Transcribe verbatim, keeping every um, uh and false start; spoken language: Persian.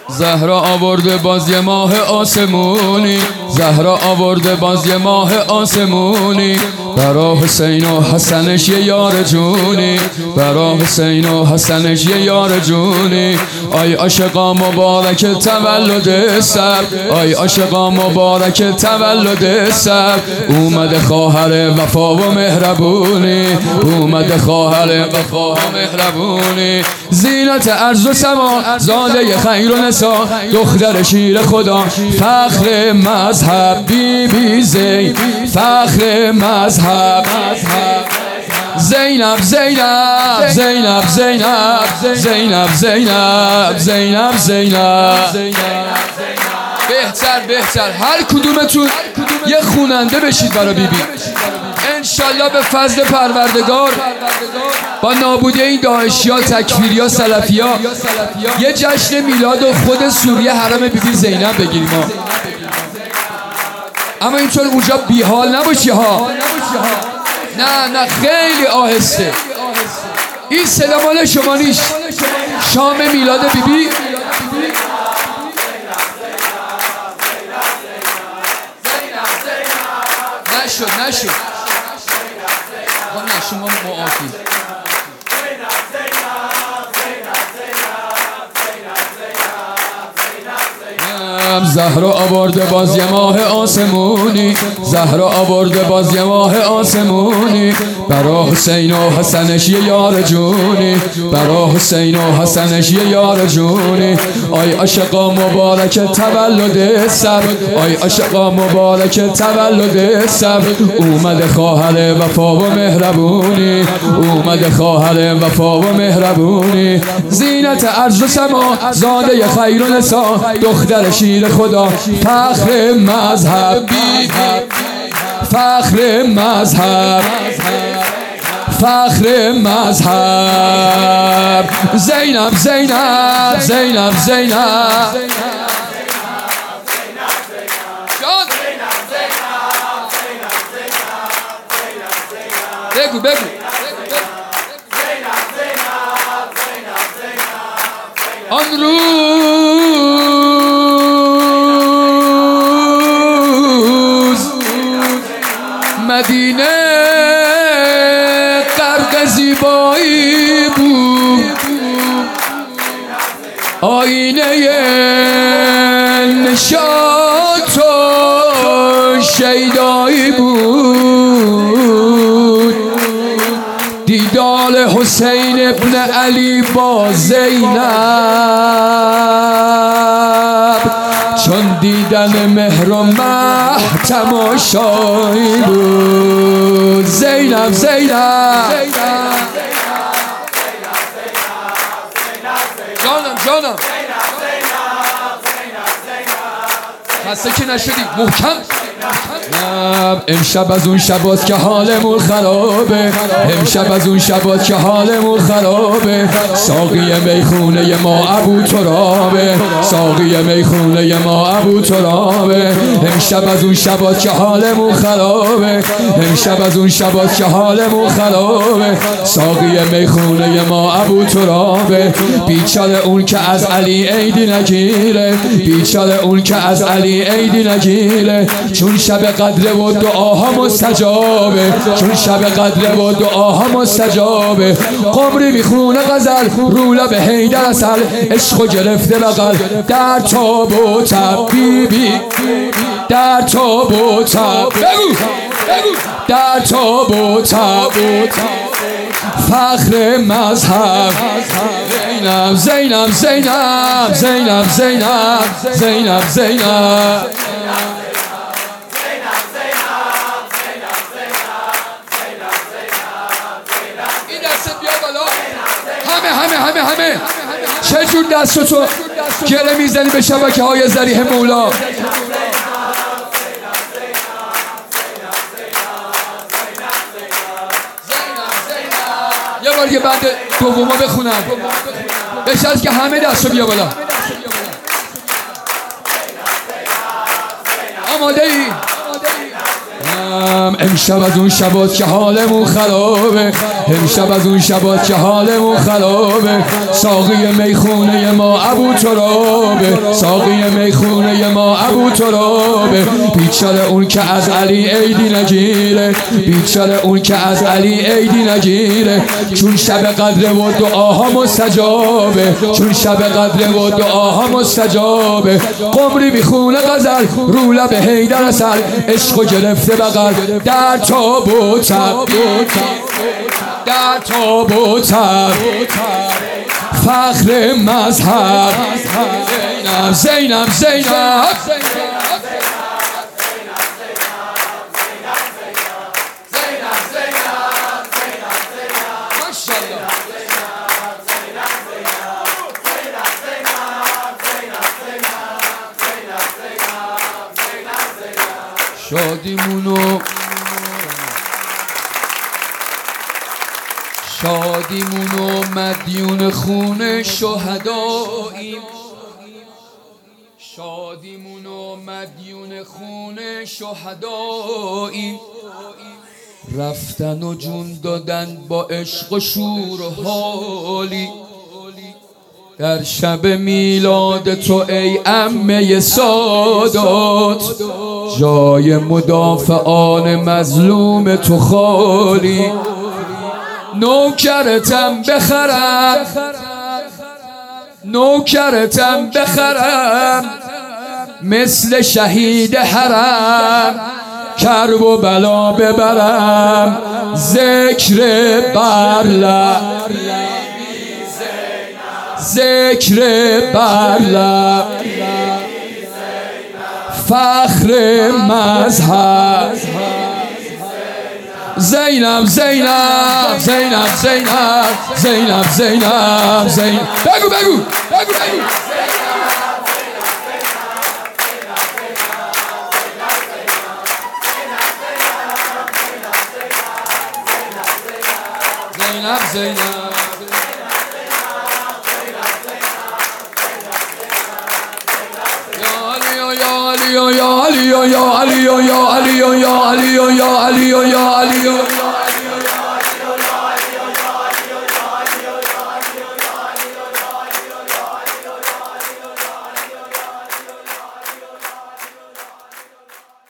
زهرا آورده باز یه ماه آسمونی، زهرا آورده باز یه ماه آسمونی، برا حسین و حسنش یه یار جونی، برا حسین و حسنش یه یار جونی. آی عاشقا مبارک تولد سر، آی عاشقا مبارک تولد سر. اومده خواهر وفا و مهربونی، اومده خواهر وفا و مهربونی. زینت ارض و سما، زاده خیر و نسا، دختر شیر خدا، فخر مذهب بی بی زین، فخر مذهب زینب زینب زینب زینب زینب زینب زینب زینب. بهتر بهتر هر کدومتون یه خوننده بشید برای بیبی بی. انشالله به فضل پروردگار با نابودی این داعشی ها، تکفیری ها، سلفی ها یه جشن میلاد و خود سوریه حرم بیبی بی زینب بگیریم ها. اما اینطور اونجا بیحال نباشی ها، نه نه خیلی آهسته. این صدا مال شما نیست. شام میلاد بیبی بی نشد نشد نه شما معافی. زهرا آورده باز یه ماه آسمونی، زهرا آورده باز یه ماه آسمونی، برا حسین و حسنش یه یار جونی، برا حسین و حسنش یه یار جونی. آی عاشقا مبارک تولد سر، آی عاشقا مبارک تولد سر. اومده خواهر وفا و مهربونی، اومده خواهر وفا و مهربونی. زینت ارض و سما، زاده خیر و نسا، دختر شیر خدا، فخر مذهب بی فخر مذهب فخر مذهب زینب زینب زینب زینب. بگو بگو آن روز مدینه غرق زیبایی بود، آینه نشاط و شیدایی بود. دیدار حسین ابن علی با زینب، چون دیدن مهر و مه تماشایی بود. زینب زینب جانم جانم خسته که نشدی محکم. امشب از اون شبات که حالمون خرابه، امشب از اون شبات که حالمون خرابه. ساقی میخونه ما ابو ترابه، ساقی میخونه ما ابو ترابه. امشب از اون شبات که حالمون خرابه، امشب از اون شبات که حالمون خرابه. ساقی میخونه ما ابو ترابه. بیچاره اون که از علی عیدی نگیره، بیچاره اون که از علی عیدی نگیره. چون شب قدر و دعاها مستجابه، چون شب قدر و دعاها مستجابه. قمری میخونه غزل رو لب حیدر اصل، عشق و گرفته بغل در تاب و تب بیبی، در تاب و تب بگو در تاب و تب فخر مذهب زینب زینب زینب زینب زینب زینب زینب. همه همه همه همه چه جور دستتو گره میزنی به شبکه های ذریح مولا. یه بار که بعد دوما بخونم بهتر از که همه دستو بیا بالا. آماده ای؟ امشب از اون شبات که حالمون خرابه، امشب از اون شبات که حالمون خرابه. ساقی میخونه ما ابو ترابه، ساقی میخونه ما ابو ترابه. بیچاره اون که از علی عیدی نگیره، بیچاره اون که از علی عیدی نگیره. چون شب قدر و دعاها مستجابه، چون شب قدر و دعاها مستجابه. قمری میخونه غزل رو لب حیدر اصل، عشق و گرفته بغل در تابوتم، در تابوتم فخر مذهب. زینب زینب زینب شادیمونو شادیمونو مدیون خون شهداییم، شادیمونو مدیون خون شهداییم. رفتن و جون دادن با عشق و شور و حالی، در شب میلاد تو ای عمه سادات، جای مدافعان مظلوم تو خالی. نوکرتم بخرم، نوکرتم بخرم مثل شهید حرم، کرب و بلا ببرم ذکر برلب، ذکر برلب فخر مذهب. زینب زینب زینب زینب زینب زینب زینب بگو بگو بگو بگو زینب زینب یا علی یا علی یا علی یا علی یا علی یا علی یا علی